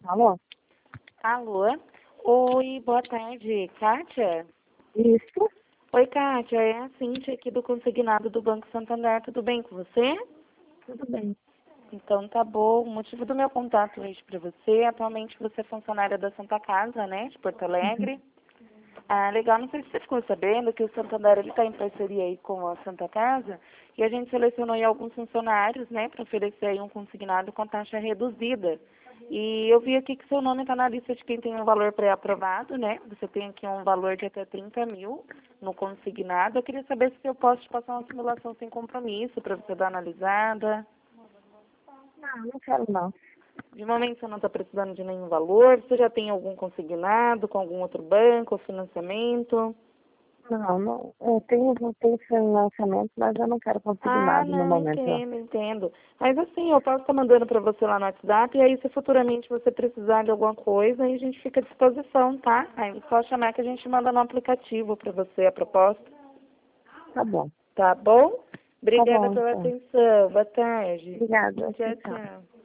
Alô? Alô? Oi, boa tarde, Kátia? Isso? Oi, Kátia, é a Cíntia aqui do Consignado do Banco Santander, tudo bem com você? Tudo bem. Então tá bom, o motivo do meu contato hoje para você, atualmente você é funcionária da Santa Casa, né, de Porto Alegre. Ah, legal, não sei se você ficou sabendo que o Santander ele está em parceria aí com a Santa Casa e a gente selecionou aí alguns funcionários, né, para oferecer aí um consignado com taxa reduzida. E eu vi aqui que seu nome está na lista de quem tem um valor pré-aprovado, né? Você tem aqui um valor de até 30 mil no consignado. Eu queria saber se eu posso te passar uma simulação sem compromisso para você dar uma analisada. Não quero não. De momento você não está precisando de nenhum valor. Você já tem algum consignado com algum outro banco ou financiamento? Não. Eu tenho financiamento, mas eu não quero conseguir Ah, nada no não, momento. entendo. Mas assim, eu posso estar mandando para você lá no WhatsApp e aí se futuramente você precisar de alguma coisa, aí a gente fica à disposição, tá? Aí é só chamar que a gente manda no aplicativo para você a proposta. Tá bom. Tá bom? Tá Obrigada bom, pela então. atenção. Boa tarde. Obrigada. Tchau, Tchau. tchau.